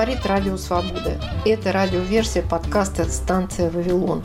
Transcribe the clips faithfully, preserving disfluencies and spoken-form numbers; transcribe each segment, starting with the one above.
Говорит Радио Свобода. Это радиоверсия подкаста «Станция Вавилон».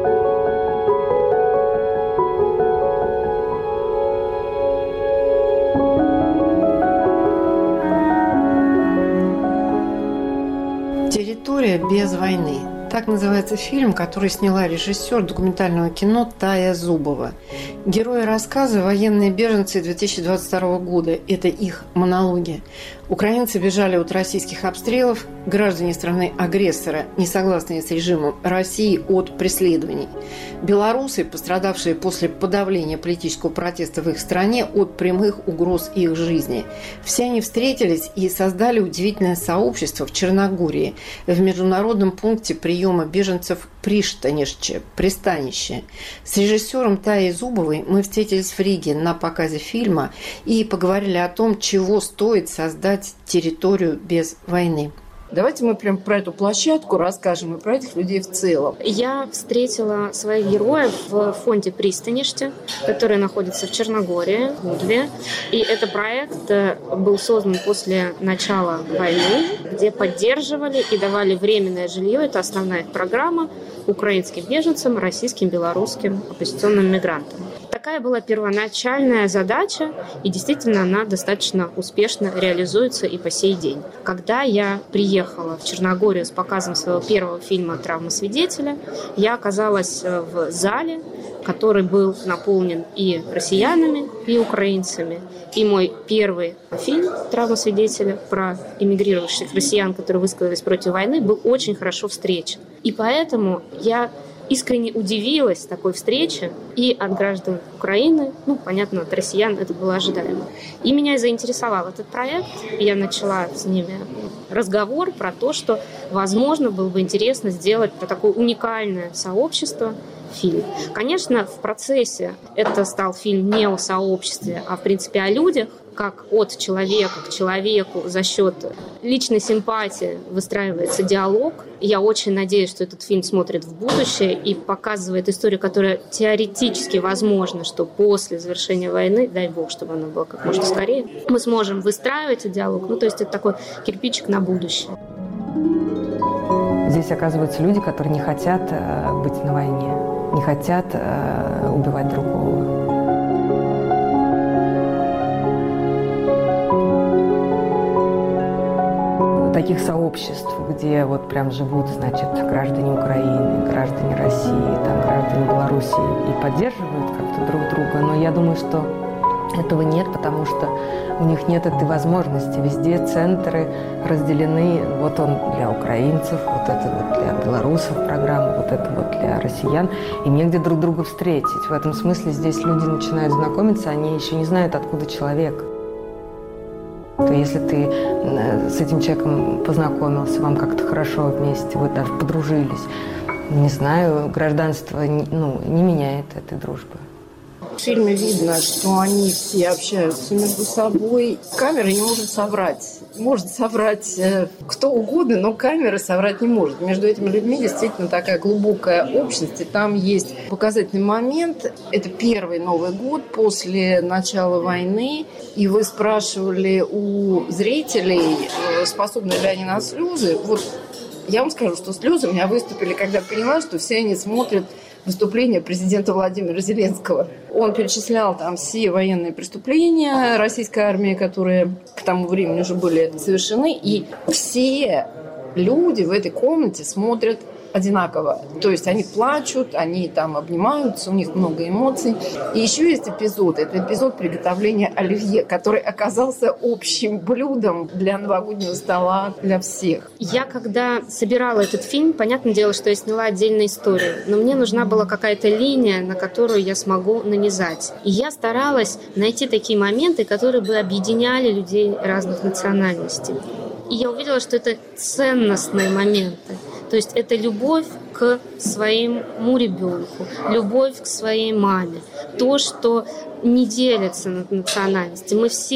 «Территория без войны». Так называется фильм, который сняла режиссер документального кино Тая Зубова. Герои рассказа – военные беженцы две тысячи двадцать второго года. Это их монологи. Украинцы бежали от российских обстрелов, граждане страны-агрессора, не согласные с режимом России, от преследований. Белорусы, пострадавшие после подавления политического протеста в их стране, от прямых угроз их жизни. Все они встретились и создали удивительное сообщество в Черногории, в международном пункте приема беженцев Приштанишче, пристанище. С режиссером Таей Зубовой мы встретились в Риге на показе фильма и поговорили о том, чего стоит создать территорию без войны. Давайте мы прям про эту площадку расскажем и про этих людей в целом. Я встретила своих героев в фонде Пристаниште, который находится в Черногории, в Будве. И этот проект был создан после начала войны, где поддерживали и давали временное жилье. Это основная их программа украинским беженцам, российским, белорусским оппозиционным мигрантам. Такая была первоначальная задача, и действительно она достаточно успешно реализуется и по сей день. Когда я приехала в Черногорию с показом своего первого фильма «Травма свидетеля», я оказалась в зале, который был наполнен и россиянами, и украинцами. И мой первый фильм «Травма свидетеля» про эмигрировавших россиян, которые высказались против войны, был очень хорошо встречен. И поэтому я искренне удивилась такой встрече и от граждан Украины, ну, понятно, от россиян это было ожидаемо. И меня заинтересовал этот проект, и я начала с ними разговор про то, что, возможно, было бы интересно сделать такое уникальное сообщество фильм. Конечно, в процессе это стал фильм не о сообществе, а, в принципе, о людях, как от человека к человеку за счет личной симпатии выстраивается диалог. Я очень надеюсь, что этот фильм смотрит в будущее и показывает историю, которая теоретически возможна, что после завершения войны, дай бог, чтобы она была как можно скорее, мы сможем выстраивать этот диалог. Ну, то есть это такой кирпичик на будущее. Здесь оказываются люди, которые не хотят быть на войне, не хотят убивать другого. Таких сообществ, где вот прям живут, значит, граждане Украины, граждане России, там, граждане Белоруссии и поддерживают как-то друг друга. Но я думаю, что этого нет, потому что у них нет этой возможности. Везде центры разделены. Вот он для украинцев, вот это вот для белорусов программа, вот это вот для россиян. И негде друг друга встретить. В этом смысле здесь люди начинают знакомиться, они еще не знают, откуда человек. То если ты с этим человеком познакомился, вам как-то хорошо вместе, вы даже подружились, не знаю, гражданство ну, не меняет этой дружбы. В фильме видно, что они все общаются между собой. Камера не может соврать. Может соврать кто угодно, но камера соврать не может. Между этими людьми действительно такая глубокая общность. И там есть показательный момент. Это первый Новый год после начала войны. И вы спрашивали у зрителей, способны ли они на слезы. Вот я вам скажу, что слезы у меня выступили, когда поняла, что все они смотрят выступление президента Владимира Зеленского. Он перечислял там все военные преступления российской армии, которые к тому времени уже были совершены, и все люди в этой комнате смотрят одинаково. То есть они плачут, они там обнимаются, у них много эмоций. И еще есть эпизод, это эпизод приготовления оливье, который оказался общим блюдом для новогоднего стола для всех. Я когда собирала этот фильм, понятное дело, что я сняла отдельную историю, но мне нужна была какая-то линия, на которую я смогу нанизать. И я старалась найти такие моменты, которые бы объединяли людей разных национальностей. И я увидела, что это ценностные моменты. То есть это любовь к своему ребенку, любовь к своей маме. То, что не делится на национальности. Мы все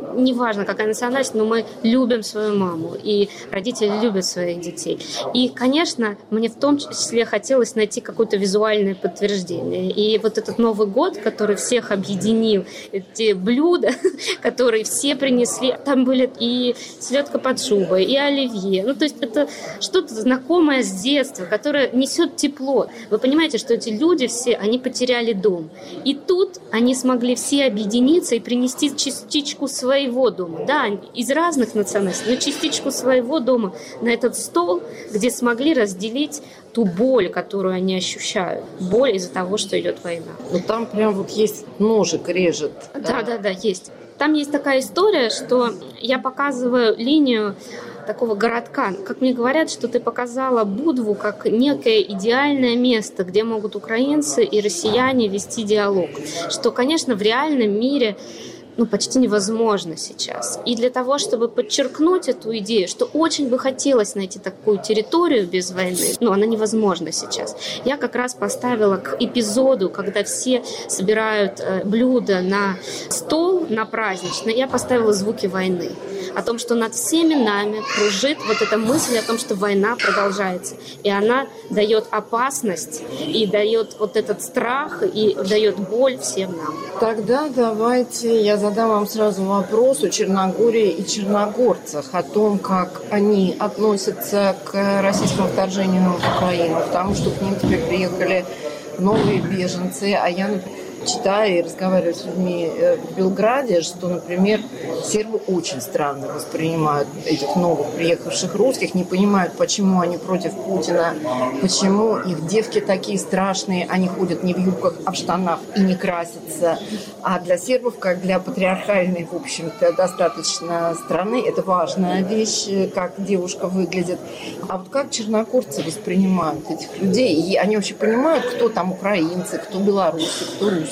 неважно, какая национальность, но мы любим свою маму, и родители любят своих детей. И, конечно, мне в том числе хотелось найти какое-то визуальное подтверждение. И вот этот Новый год, который всех объединил, эти блюда, которые все принесли, там были и селедка под шубой, и оливье. Ну, то есть это что-то знакомое с детства, которое несет тепло. Вы понимаете, что эти люди все, они потеряли дом. И тут они смогли все объединиться и принести частичку своего дома. Да, из разных национальностей, но частичку своего дома на этот стол, где смогли разделить ту боль, которую они ощущают. Боль из-за того, что идет война. Ну там прям вот есть ножик режет. Да, да, да, есть. Там есть такая история, что я показываю линию такого городка. Как мне говорят, что ты показала Будву как некое идеальное место, где могут украинцы и россияне вести диалог. Что, конечно, в реальном мире ну, почти невозможно сейчас. И для того, чтобы подчеркнуть эту идею, что очень бы хотелось найти такую территорию без войны, но она невозможна сейчас. Я как раз поставила к эпизоду, когда все собирают э, блюда на стол, на праздничный, я поставила звуки войны. О том, что над всеми нами кружит вот эта мысль о том, что война продолжается. И она дает опасность, и дает вот этот страх, и дает боль всем нам. Тогда давайте я задам вам сразу вопрос о Черногории и черногорцах, о том, как они относятся к российскому вторжению в Украину, потому что к ним теперь приехали новые беженцы, а я, например, читаю и разговариваю с людьми в Белграде, что, например, сербы очень странно воспринимают этих новых приехавших русских, не понимают, почему они против Путина, почему их девки такие страшные, они ходят не в юбках, а в штанах и не красятся. А для сербов, как для патриархальной, в общем-то, достаточно страны, это важная вещь, как девушка выглядит. А вот как черногорцы воспринимают этих людей? И они вообще понимают, кто там украинцы, кто белорусы, кто русские?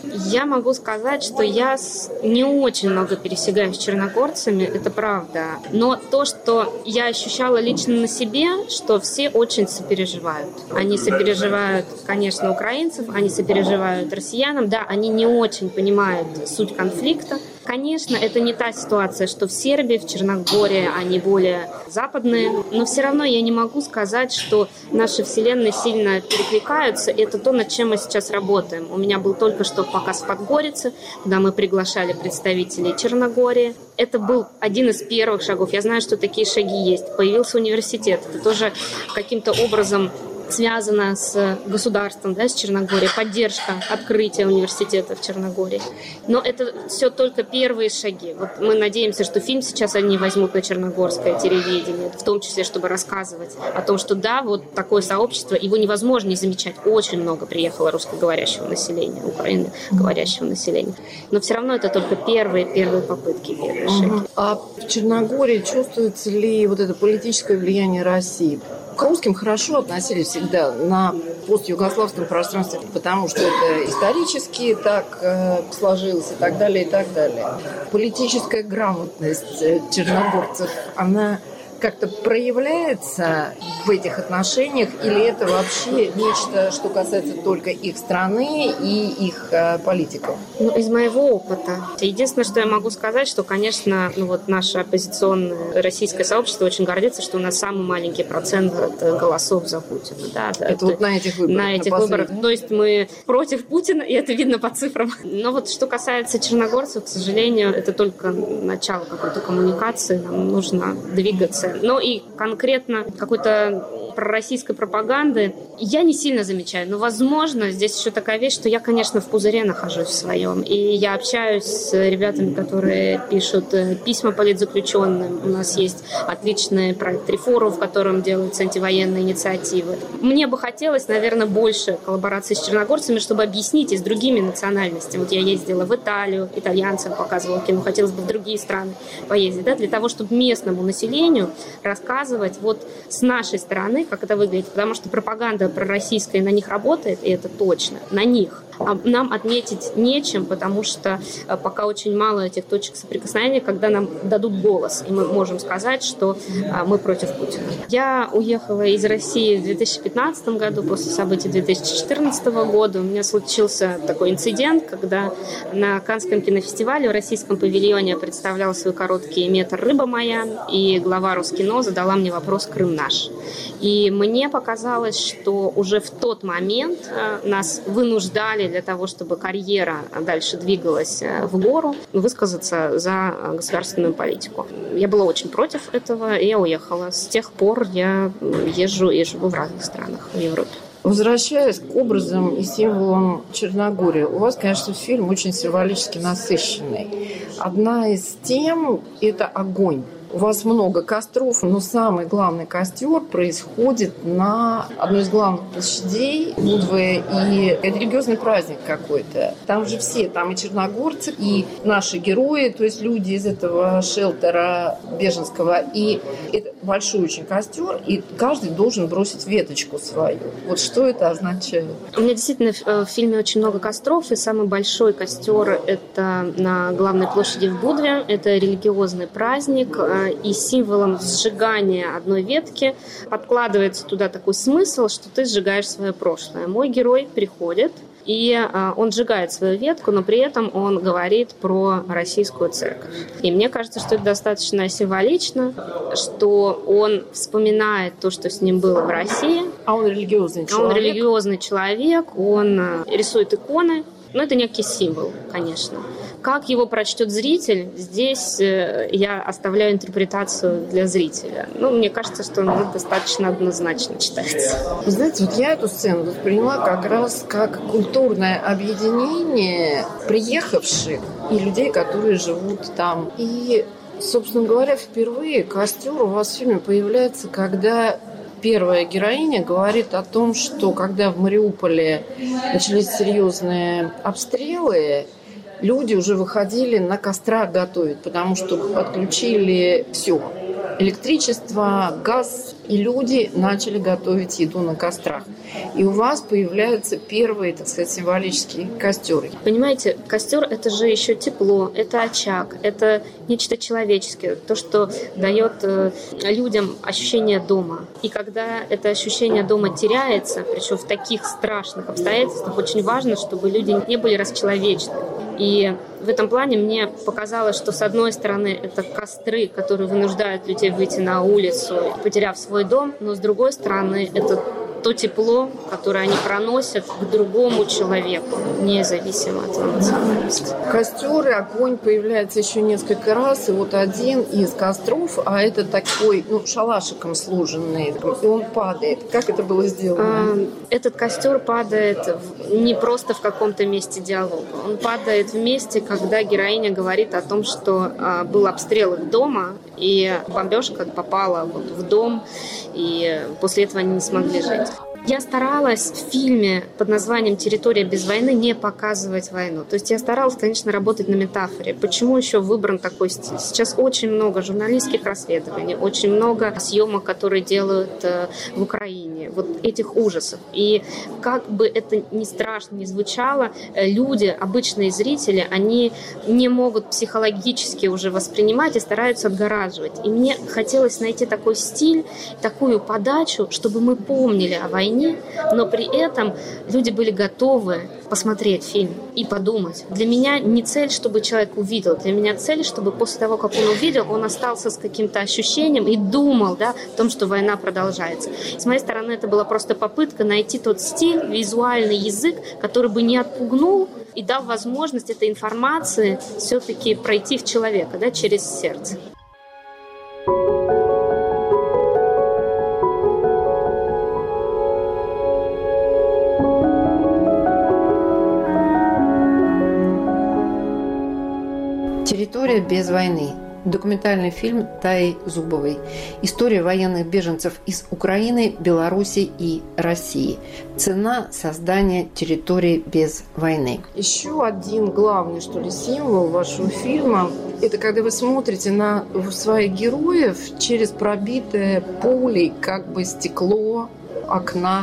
Я могу сказать, что я не очень много пересекаюсь с черногорцами, это правда. Но то, что я ощущала лично на себе, что все очень сопереживают. Они сопереживают, конечно, украинцев, они сопереживают россиянам. Да, они не очень понимают суть конфликта. Конечно, это не та ситуация, что в Сербии, в Черногории они более западные, но все равно я не могу сказать, что наши вселенные сильно перекликаются. Это то, над чем мы сейчас работаем. У меня был только что показ в Подгорице, куда мы приглашали представителей Черногории. Это был один из первых шагов. Я знаю, что такие шаги есть. Появился университет. Это тоже каким-то образом связано с государством, да, с Черногорией, поддержка открытия университета в Черногории. Но это все только первые шаги. Вот мы надеемся, что фильм сейчас они возьмут на черногорское телевидение, в том числе, чтобы рассказывать о том, что да, вот такое сообщество, его невозможно не замечать. Очень много приехало русскоговорящего населения, украиноговорящего населения. Но все равно это только первые, первые попытки, первые шаги. А в Черногории чувствуется ли вот это политическое влияние России? К русским хорошо относились всегда на постюгославском пространстве, потому что это исторически так э, сложилось и так далее, и так далее. Политическая грамотность черногорцев, она как-то проявляется в этих отношениях, или это вообще нечто, что касается только их страны и их э, политиков? Ну, из моего опыта. Единственное, что я могу сказать, что, конечно, ну, вот наше оппозиционное российское сообщество очень гордится, что у нас самый маленький процент голосов за Путина. Да, да, это, это вот на этих выборах? На этих на выборах. То есть мы против Путина, и это видно по цифрам. Но вот что касается черногорцев, к сожалению, это только начало какой-то коммуникации. Нам нужно двигаться. Но и конкретно какой-то пророссийской пропаганды я не сильно замечаю. Но, возможно, здесь еще такая вещь, что я, конечно, в пузыре нахожусь в своем. И я общаюсь с ребятами, которые пишут письма политзаключенным. У нас есть отличный проект «Реформ», в котором делаются антивоенные инициативы. Мне бы хотелось, наверное, больше коллаборации с черногорцами, чтобы объяснить и с другими национальностями. Вот я ездила в Италию, итальянцам показывала кино, хотелось бы в другие страны поездить, да, для того, чтобы местному населению рассказывать вот с нашей стороны, как это выглядит, потому что пропаганда пророссийская на них работает, и это точно, на них. А нам отметить нечем, потому что пока очень мало этих точек соприкосновения, когда нам дадут голос, и мы можем сказать, что мы против Путина. Я уехала из России в две тысячи пятнадцатом году, после событий две тысячи четырнадцатого года. У меня случился такой инцидент, когда на Каннском кинофестивале в российском павильоне я представляла свой короткий метр «Рыба моя», и глава Роскино задала мне вопрос «Крым наш». И мне показалось, что уже в тот момент нас вынуждали для того, чтобы карьера дальше двигалась в гору, высказаться за государственную политику. Я была очень против этого, и я уехала. С тех пор я езжу и живу в разных странах в Европе. Возвращаясь к образам и символам Черногории, у вас, конечно, фильм очень символически насыщенный. Одна из тем – это огонь. У вас много костров, но самый главный костер происходит на одной из главных площадей Будвы, и это религиозный праздник какой-то. Там же все, там и черногорцы, и наши герои, то есть люди из этого шелтера беженского. И это большой очень костер, и каждый должен бросить веточку свою. Вот что это означает? У меня действительно в фильме очень много костров, и самый большой костер – это на главной площади в Будве. Это религиозный праздник, и символом сжигания одной ветки подкладывается туда такой смысл, что ты сжигаешь свое прошлое. Мой герой приходит, и он сжигает свою ветку, но при этом он говорит про российскую церковь. И мне кажется, что это достаточно символично, что он вспоминает то, что с ним было в России. А он религиозный человек? Он религиозный человек, он рисует иконы. Но это некий символ, конечно. Как его прочтет зритель, здесь я оставляю интерпретацию для зрителя. Ну, мне кажется, что он достаточно однозначно читается. Вы знаете, вот я эту сцену восприняла как раз как культурное объединение приехавших и людей, которые живут там. И, собственно говоря, впервые костер у вас в фильме появляется, когда первая героиня говорит о том, что когда в Мариуполе начались серьезные обстрелы, люди уже выходили на кострах готовить, потому что отключили все. Электричество, газ, и люди начали готовить еду на кострах. И у вас появляются первые, так сказать, символические костеры. Понимаете, костер – это же еще тепло, это очаг, это нечто человеческое, то, что дает э, людям ощущение дома. И когда это ощущение дома теряется, причем в таких страшных обстоятельствах, очень важно, чтобы люди не были расчеловечены. И в этом плане мне показалось, что с одной стороны это костры, которые вынуждают людей выйти на улицу, потеряв свой дом, но с другой стороны это то тепло, которое они проносят к другому человеку, независимо от его национальности. Костер и огонь появляется еще несколько раз, и вот один из костров, а это такой, ну, шалашиком сложенный, и он падает. Как это было сделано? Этот костер падает не просто в каком-то месте диалога, он падает в месте, когда героиня говорит о том, что был обстрел их дома, и бомбежка попала вот в дом, и после этого они не смогли жить. Я старалась в фильме под названием «Территория без войны» не показывать войну. То есть я старалась, конечно, работать на метафоре. Почему еще выбран такой стиль? Сейчас очень много журналистских расследований, очень много съемок, которые делают э, в Украине, вот этих ужасов. И как бы это ни страшно ни звучало, э, люди, обычные зрители, они не могут психологически уже воспринимать и стараются отгораживать. И мне хотелось найти такой стиль, такую подачу, чтобы мы помнили о войне, но при этом люди были готовы посмотреть фильм и подумать. Для меня не цель, чтобы человек увидел. Для меня цель, чтобы после того, как он увидел, он остался с каким-то ощущением и думал, да, о том, что война продолжается. С моей стороны, это была просто попытка найти тот стиль, визуальный язык, который бы не отпугнул и дал возможность этой информации все-таки пройти в человека, да, через сердце. «Территория без войны». Документальный фильм Таи Зубовой. История военных беженцев из Украины, Беларуси и России. Цена создания территории без войны. Еще один главный, что ли, символ вашего фильма – это когда вы смотрите на своих героев через пробитое пулей как бы стекло окна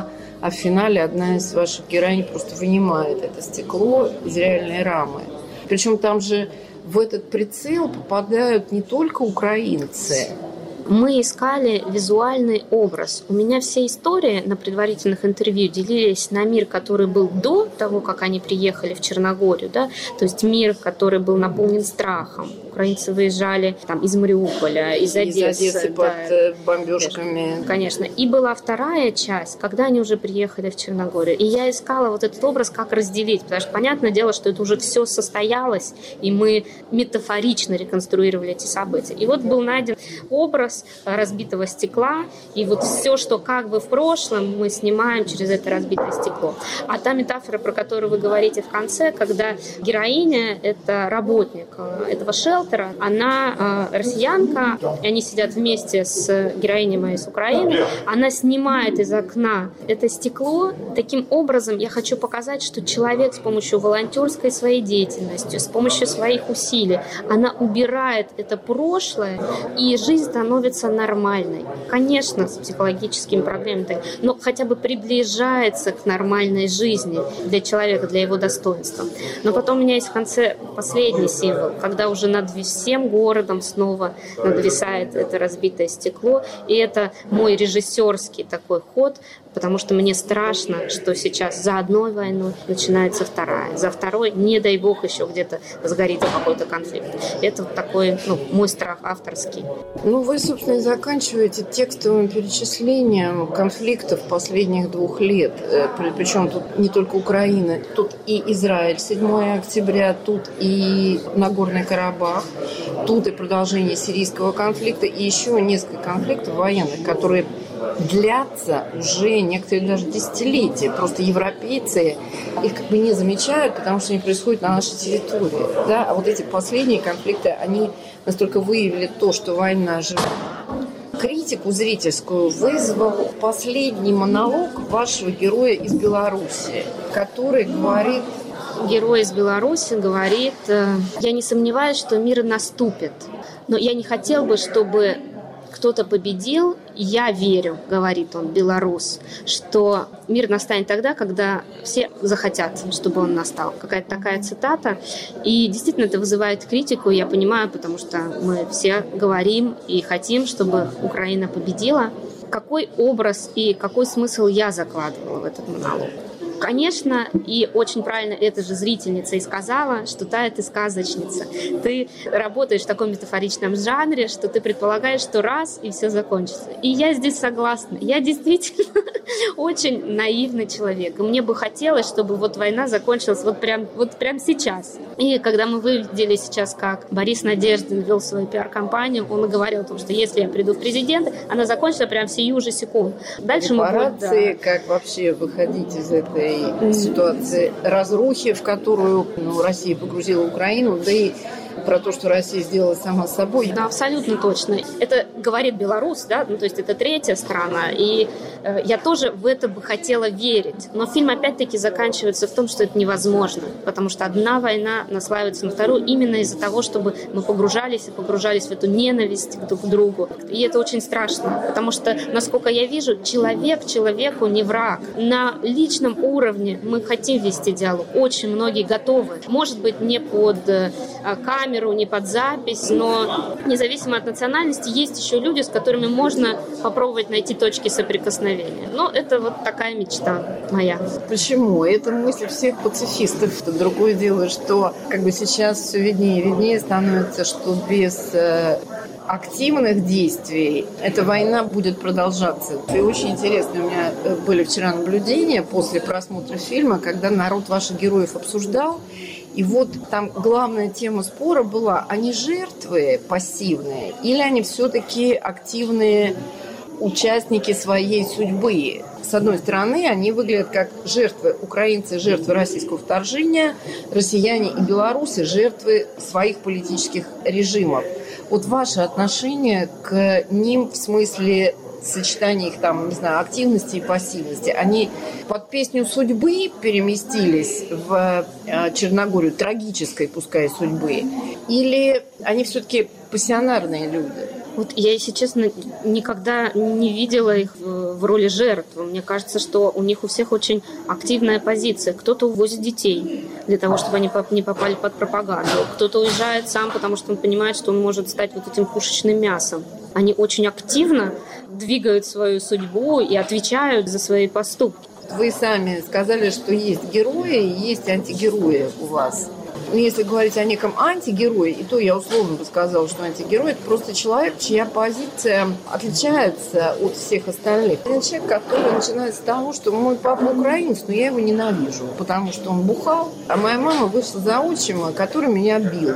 а в финале одна из ваших героинь просто вынимает это стекло из реальной рамы. Причем там же в этот прицел попадают не только украинцы. Мы искали визуальный образ. У меня все истории на предварительных интервью делились на мир, который был до того, как они приехали в Черногорию, да? То есть мир, который был наполнен страхом. Украинцы выезжали там, из Мариуполя, из Одессы. Из Одессы да, под бомбежками. Конечно. И была вторая часть, когда они уже приехали в Черногорию. И я искала вот этот образ, как разделить. Потому что понятное дело, что это уже все состоялось, и мы метафорично реконструировали эти события. И вот был найден образ разбитого стекла, и вот все, что как бы в прошлом, мы снимаем через это разбитое стекло. А та метафора, про которую вы говорите в конце, когда героиня, это работник этого шелтера, она э, россиянка, и они сидят вместе с героиней моей с Украины, она снимает из окна это стекло. Таким образом, я хочу показать, что человек с помощью волонтерской своей деятельности, с помощью своих усилий, она убирает это прошлое, и жизнь становится нормальной. Конечно, с психологическими проблемами, но хотя бы приближается к нормальной жизни для человека, для его достоинства. Но потом у меня есть в конце последний символ, когда уже над всем городом снова надвисает это разбитое стекло, и это мой режиссерский такой ход, потому что мне страшно, что сейчас за одной войной начинается вторая, за второй, не дай бог, еще где-то сгорит какой-то конфликт. Это вот такой, ну, мой страх авторский. Ну, вы, собственно, и заканчиваете текстовым перечислением конфликтов последних двух лет. Причем тут не только Украина, тут и Израиль, седьмое октября, тут и Нагорный Карабах, тут и продолжение сирийского конфликта, и еще несколько конфликтов военных, которые длятся уже некоторые даже десятилетия. Просто европейцы их как бы не замечают, потому что они происходят на нашей территории. Да? А вот эти последние конфликты, они настолько выявили то, что война жива. Критику зрительскую вызвал последний монолог вашего героя из Беларуси, который говорит... Герой из Беларуси говорит: «Я не сомневаюсь, что мир наступит, но я не хотел бы, чтобы кто-то победил. Я верю, — говорит он, белорус, — что мир настанет тогда, когда все захотят, чтобы он настал». Какая-то такая цитата. И действительно это вызывает критику, я понимаю, потому что мы все говорим и хотим, чтобы Украина победила. Какой образ и какой смысл я закладывала в этот монолог? Конечно, и очень правильно эта же зрительница и сказала, что Тая, ты сказочница. Ты работаешь в таком метафоричном жанре, что ты предполагаешь, что раз и все закончится. И я здесь согласна. Я действительно очень наивный человек. И мне бы хотелось, чтобы вот война закончилась вот прям, вот прям сейчас. И когда мы увидели сейчас, как Борис Надеждин вел свою пиар-компанию, он и говорил о том, что если я приду в президенты, она закончится прям сию же секунду. Дальше мы будем... Да. Как вообще выходить из этой ситуации разрухи, в которую, ну, Россия погрузила Украину, да и про то, что Россия сделала сама собой. Да, абсолютно точно. Это говорит Беларусь, да, ну, то есть это третья страна, и э, я тоже в это бы хотела верить. Но фильм опять-таки заканчивается в том, что это невозможно, потому что одна война наслаивается на вторую именно из-за того, чтобы мы погружались и погружались в эту ненависть друг к другу. И это очень страшно, потому что, насколько я вижу, человек человеку не враг. На личном уровне мы хотим вести диалог, очень многие готовы. Может быть, не под э, камеру, не под запись, но независимо от национальности есть еще люди, с которыми можно попробовать найти точки соприкосновения. Но это вот такая мечта моя. Почему? Это мысль всех пацифистов. Другое дело, что как бы сейчас все виднее и виднее становится, что без э, активных действий эта война будет продолжаться. И очень интересно, у меня были вчера наблюдения после просмотра фильма, когда народ ваших героев обсуждал. И вот там главная тема спора была, они жертвы пассивные или они все-таки активные участники своей судьбы. С одной стороны, они выглядят как жертвы, украинцы, жертвы российского вторжения, россияне и белорусы, жертвы своих политических режимов. Вот ваше отношение к ним в смысле сочетание их там, не знаю, активности и пассивности, они под песню судьбы переместились в Черногорию, трагической, пускай, судьбы, или они все-таки пассионарные люди? Вот я, если честно, никогда не видела их в, в роли жертвы. Мне кажется, что у них у всех очень активная позиция. Кто-то увозит детей для того, чтобы они не попали под пропаганду. Кто-то уезжает сам, потому что он понимает, что он может стать вот этим пушечным мясом. Они очень активно двигают свою судьбу и отвечают за свои поступки. Вы сами сказали, что есть герои и есть антигерои у вас. Но если говорить о неком антигерое, и то я условно бы сказала, что антигерой – это просто человек, чья позиция отличается от всех остальных. Это человек, который начинает с того, что мой папа украинец, но я его ненавижу, потому что он бухал, а моя мама вышла за отчима, который меня бил.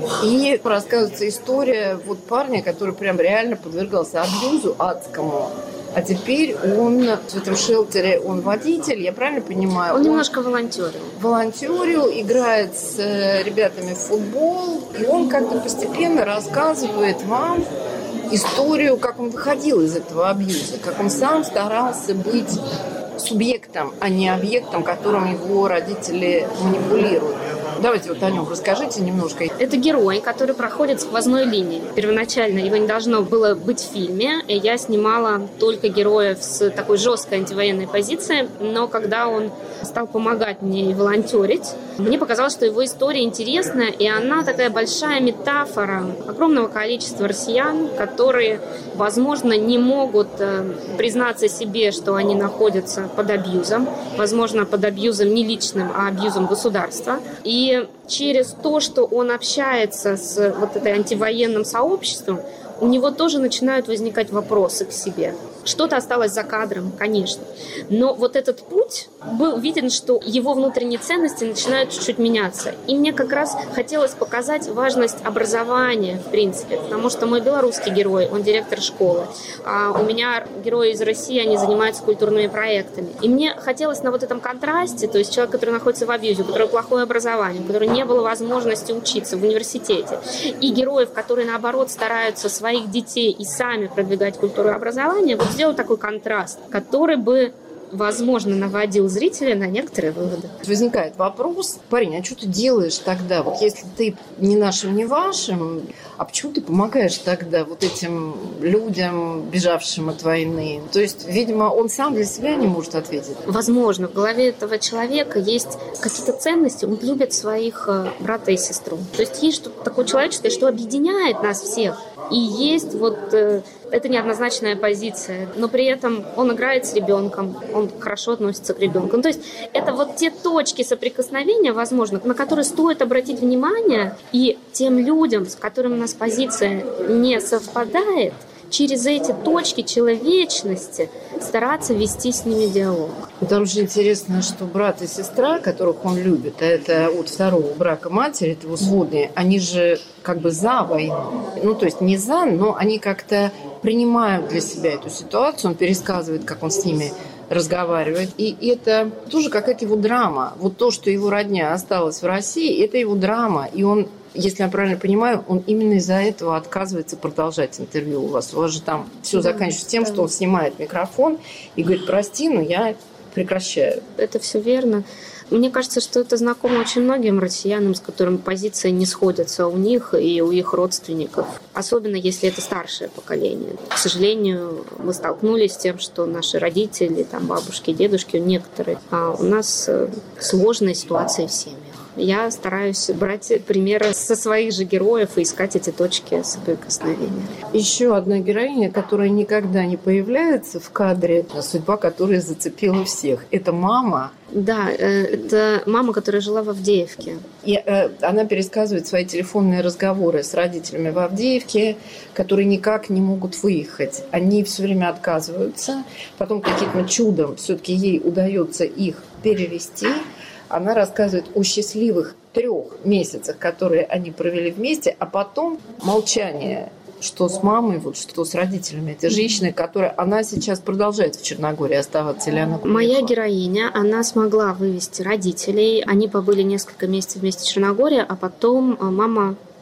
И рассказывается история вот парня, который прям реально подвергался абьюзу адскому. А теперь он в этом шелтере, он водитель, я правильно понимаю? Он, он немножко волонтерил. Волонтерил, играет с ребятами в футбол. И он как-то постепенно рассказывает вам историю, как он выходил из этого абьюза, как он сам старался быть субъектом, а не объектом, которым его родители манипулируют. Давайте вот о нем расскажите немножко. Это герой, который проходит сквозной линии. Первоначально его не должно было быть в фильме. И я снимала только героев с такой жесткой антивоенной позиции. Но когда он стал помогать мне и волонтерить, мне показалось, что его история интересная. И она такая большая метафора огромного количества россиян, которые, возможно, не могут признаться себе, что они находятся под абьюзом. Возможно, под абьюзом не личным, а абьюзом государства. И И через то, что он общается с вот этой антивоенным сообществом, у него тоже начинают возникать вопросы к себе. Что-то осталось за кадром, конечно. Но вот этот путь был виден, что его внутренние ценности начинают чуть-чуть меняться. И мне как раз хотелось показать важность образования, в принципе. Потому что мой белорусский герой, он директор школы. А у меня герои из России, они занимаются культурными проектами. И мне хотелось на вот этом контрасте, то есть человек, который находится в абьюзе, у которого плохое образование, у которого не было возможности учиться в университете, и героев, которые, наоборот, стараются своих детей и сами продвигать культуру и образование, вот сделать такой контраст, который бы, возможно, наводил зрителя на некоторые выводы. Возникает вопрос: парень, а что ты делаешь тогда? Вот если ты не нашим, не вашим, а почему ты помогаешь тогда вот этим людям, бежавшим от войны? То есть, видимо, он сам для себя не может ответить. Возможно, в голове этого человека есть какие-то ценности, он любит своих брата и сестру. То есть есть что-то такое человеческое, что объединяет нас всех. И есть вот э, это неоднозначная позиция, но при этом он играет с ребенком, он хорошо относится к ребенку. Ну, то есть это вот те точки соприкосновения, возможно, на которые стоит обратить внимание, и тем людям, с которыми у нас позиция не совпадает, через эти точки человечности стараться вести с ними диалог. Там же интересно, что брат и сестра, которых он любит, а это от второго брака матери, это его сводные, они же как бы за войну. Ну, то есть не за, но они как-то принимают для себя эту ситуацию, он пересказывает, как он с ними разговаривает. И это тоже какая-то его драма. Вот то, что его родня осталась в России, это его драма. И он, если я правильно понимаю, он именно из-за этого отказывается продолжать интервью у вас. У вас же там все да, заканчивается тем, да. что он снимает микрофон и говорит: прости, но я прекращаю. Это все верно. Мне кажется, что это знакомо очень многим россиянам, с которыми позиции не сходятся у них и у их родственников. Особенно, если это старшее поколение. К сожалению, мы столкнулись с тем, что наши родители, там, бабушки, дедушки, некоторые, а у нас сложные ситуации в семьях. Я стараюсь брать примеры со своих же героев и искать эти точки соприкосновения. Еще одна героиня, которая никогда не появляется в кадре, судьба которой зацепила всех. Это мама. Да, это мама, которая жила в Авдеевке. И э, она пересказывает свои телефонные разговоры с родителями в Авдеевке, которые никак не могут выехать. Они все время отказываются. Потом каким-то чудом все-таки ей удается их перевести. Она рассказывает о счастливых трех месяцах, которые они провели вместе, а потом молчание, что с мамой, вот, что с родителями этой женщины, которая, она сейчас продолжает в Черногории оставаться, или она приехала? Моя героиня, она смогла вывести родителей, они побыли несколько месяцев вместе в Черногории, а потом мама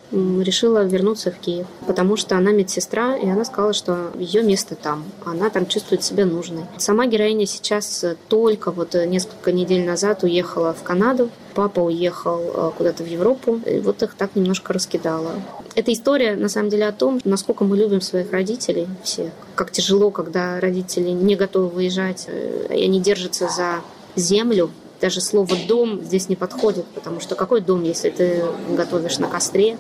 решила вернуться в Киев, потому что она медсестра, и она сказала, что ее место там, она там чувствует себя нужной. Сама героиня сейчас только вот несколько недель назад уехала в Канаду, папа уехал куда-то в Европу, и вот их так немножко раскидало. Эта история, на самом деле, о том, насколько мы любим своих родителей все, как тяжело, когда родители не готовы выезжать, и они держатся за землю. Даже слово «дом» здесь не подходит, потому что какой дом, если ты готовишь на костре,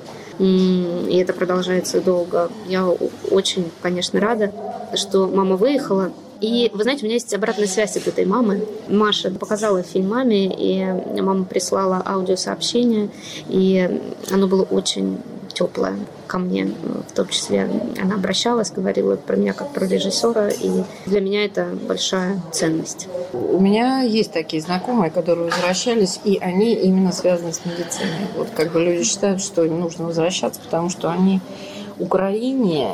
и это продолжается долго. Я очень, конечно, рада, что мама выехала. И, вы знаете, у меня есть обратная связь от этой мамы. Маша показала фильм маме, и мама прислала аудиосообщение, и оно было очень теплое ко мне, в том числе. Она обращалась, говорила про меня как про режиссера, и для меня это большая ценность. У меня есть такие знакомые, которые возвращались, и они именно связаны с медициной. Вот как бы люди считают, что им нужно возвращаться, потому что они Украине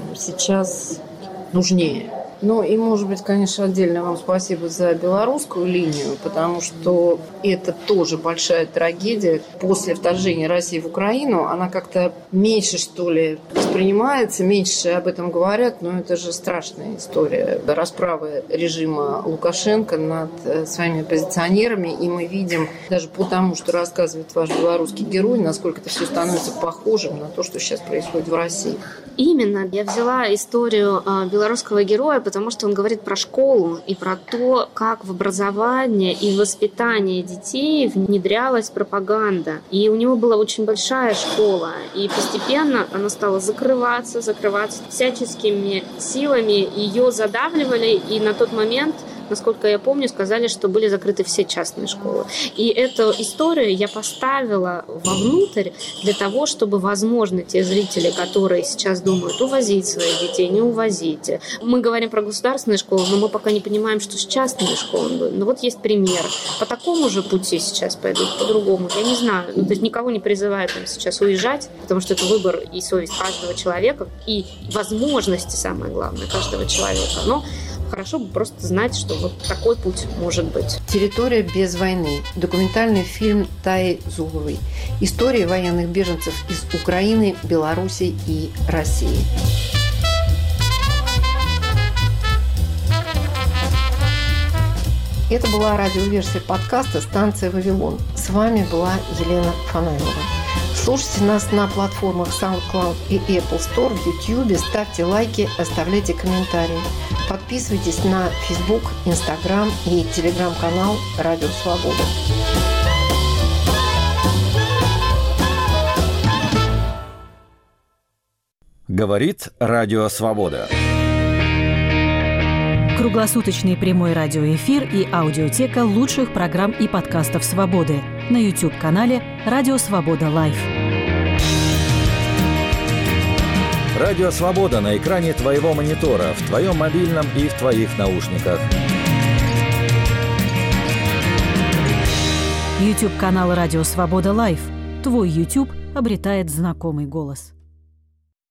сейчас нужнее. Ну и, может быть, конечно, отдельно вам спасибо за белорусскую линию, потому что это тоже большая трагедия. После вторжения России в Украину она как-то меньше, что ли, воспринимается, меньше об этом говорят, но это же страшная история. Расправы режима Лукашенко над своими оппозиционерами, и мы видим даже по тому, что рассказывает ваш белорусский герой, насколько это все становится похожим на то, что сейчас происходит в России. Именно. Я взяла историю белорусского героя, потому что он говорит про школу и про то, как в образование и в воспитание детей внедрялась пропаганда. И у него была очень большая школа, и постепенно она стала закрываться, закрываться всяческими силами. Ее задавливали, и на тот момент, насколько я помню, сказали, что были закрыты все частные школы. И эту историю я поставила вовнутрь для того, чтобы, возможно, те зрители, которые сейчас думают, увозить своих детей, не увозить. Мы говорим про государственные школы, но мы пока не понимаем, что с частными школами. Но вот есть пример. По такому же пути сейчас пойдут, по-другому. Я не знаю. Ну, то есть никого не призываю там сейчас уезжать, потому что это выбор и совесть каждого человека, и возможности, самое главное, каждого человека. Но хорошо бы просто знать, что вот такой путь может быть. «Территория без войны». Документальный фильм Таи Зуговой. История военных беженцев из Украины, Беларуси и России. Это была радиоверсия подкаста «Станция Вавилон». С вами была Елена Фанайлова. Слушайте нас на платформах SoundCloud и Apple Store, в YouTube, ставьте лайки, оставляйте комментарии. Подписывайтесь на Facebook, Instagram и Telegram-канал «Радио Свобода». Говорит Радио Свобода. Круглосуточный прямой радиоэфир и аудиотека лучших программ и подкастов «Свободы» на YouTube-канале «Радио Свобода Лайв». Радио Свобода на экране твоего монитора, в твоем мобильном и в твоих наушниках. YouTube-канал «Радио Свобода Лайв». Твой YouTube обретает знакомый голос.